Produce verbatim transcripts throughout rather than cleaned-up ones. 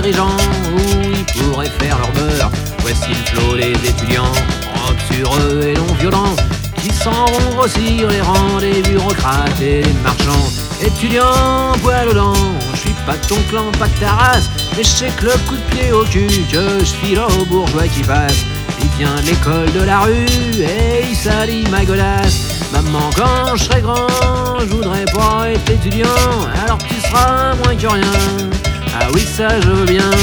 dirigeants, où ils pourraient faire leur beurre. Voici le flot des étudiants, obsureux et non violents, qui s'en vont grossir les rangs des bureaucrates et des marchands. Étudiant, poil aux dents, je suis pas de ton clan, pas de ta race, mais je sais que le coup de pied au cul que je file aux bourgeois qui passent, il vient de l'école de la rue et il salit ma godasse. Maman, quand je serai grand, je voudrais pas être étudiant, alors tu seras moins que rien. Ah oui, ça je veux bien.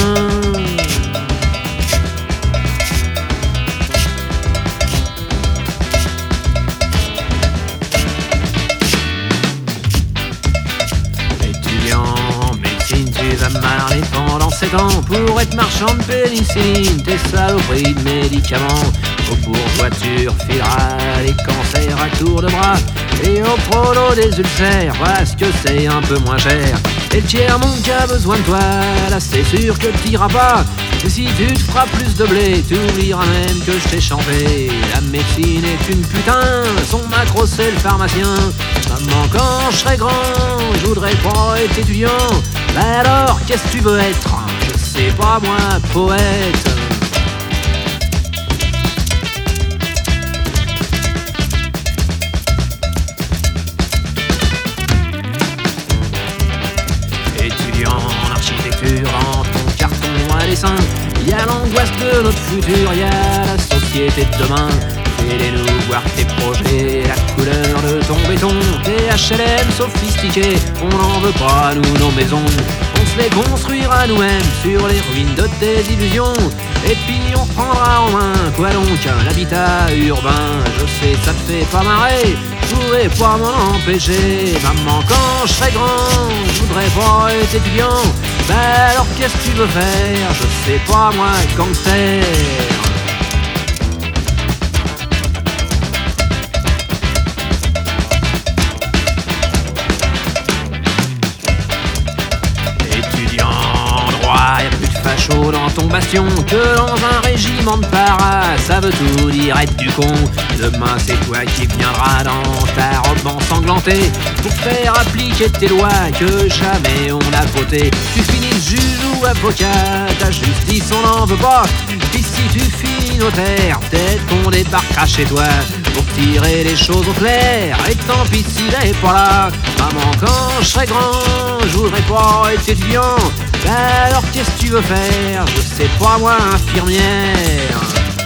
Étudiant en médecine, tu vas m'arrêter pendant sept ans pour être marchand de pénicilline, tes saloperies de médicaments. Aux bourgeois tu refileras les cancers à tour de bras, et au prolo des ulcères, parce que c'est un peu moins cher. Et le tiers-monde qui a besoin de toi, là c'est sûr que t'iras pas. Et si tu te feras plus de blé, tu oublieras même que je t'ai chanté. La médecine est une putain, son macro c'est le pharmacien. Maman, quand je serai grand, je voudrais pas être étudiant. Bah alors, qu'est-ce que tu veux être? Je sais pas moi, poète. En architecture, dans ton carton à dessin, il y a l'angoisse de notre futur, il y a la société de demain. Fais-les-nous voir tes projets, la couleur de ton béton, tes H L M sophistiqués, on n'en veut pas nous nos maisons. On se les construira nous-mêmes sur les ruines de tes illusions, et puis on prendra en main, quoi donc, l'habitat urbain. Je sais, ça te fait pas marrer, je pourrais pas m'en empêcher. Maman, quand je serai grand, je voudrais pas être étudiant. Bah alors qu'est-ce que tu veux faire? Je sais pas moi, gangster. Étudiant en droit, y'a plus de facho dans ton bastion que dans un régiment de para. Ça veut tout dire être du con. Demain c'est toi qui viendras dans ta robe ensanglantée pour faire appliquer tes lois que jamais on a votées. Tu finis juge ou avocat, ta justice on n'en veut pas. Puis si tu finis notaire, peut-être qu'on débarquera chez toi pour tirer les choses au clair. Et tant pis s'il est pas là. Maman, quand je serai grand, je voudrais pas être étudiant. Bah alors qu'est-ce que tu veux faire? Je sais pas moi, infirmière.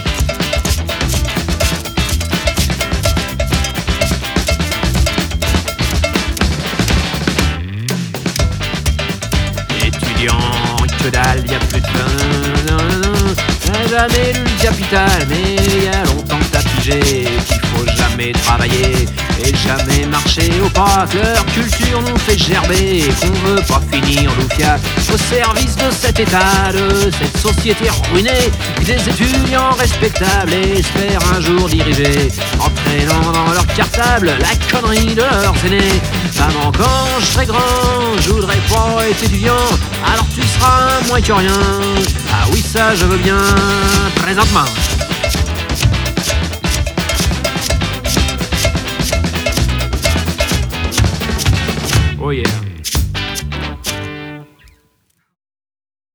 Étudiant, que dalle, y'a plus de fin. J'ai jamais lu le Capital, mais y a longtemps que t'as pigé qu'il faut jamais travailler et jamais marcher au pas. Que leur culture nous fait gerber et qu'on veut pas finir loufia au service de cet état, de cette société ruinée. Des étudiants respectables espèrent un jour diriger, entraînant dans leur cartable la connerie de leurs aînés. Maman, quand je serai grand, je voudrais pas être étudiant, alors tu seras moins que rien. Ah oui, ça je veux bien, présentement. Oh yeah.